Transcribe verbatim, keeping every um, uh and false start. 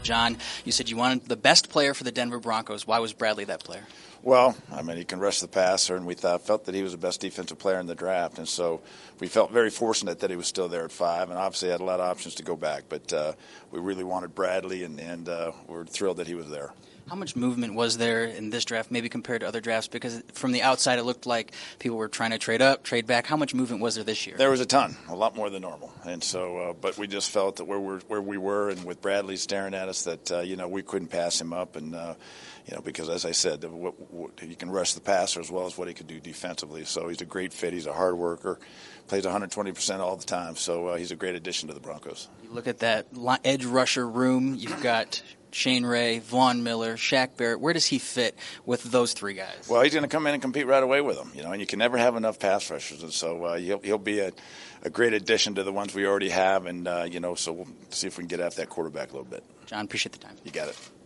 John, you said you wanted the best player for the Denver Broncos. Why was Bradley that player? Well, I mean, he can rush the passer, and we thought, felt that he was the best defensive player in the draft. And so we felt very fortunate that he was still there at five, and obviously had a lot of options to go back. But uh, we really wanted Bradley, and, and uh, we're thrilled that he was there. How much movement was there in this draft, maybe compared to other drafts? Because from the outside, it looked like people were trying to trade up, trade back. How much movement was there this year? There was a ton, a lot more than normal. And so, uh, but we just felt that where we're, where we were, and with Bradley staring at us, that uh, you know we couldn't pass him up, and uh, you know because as I said, what, what, he can rush the passer as well as what he could do defensively. So he's a great fit. He's a hard worker, plays one hundred twenty percent all the time. So uh, he's a great addition to the Broncos. You look at that edge rusher room. You've got Shane Ray, Vaughn Miller, Shaq Barrett. Where does he fit with those three guys? Well, he's going to come in and compete right away with them, you know. And you can never have enough pass rushers, and so uh, he'll he'll be a, a great addition to the ones we already have, and uh, you know, so we'll see if we can get after that quarterback a little bit. John, appreciate the time. You got it.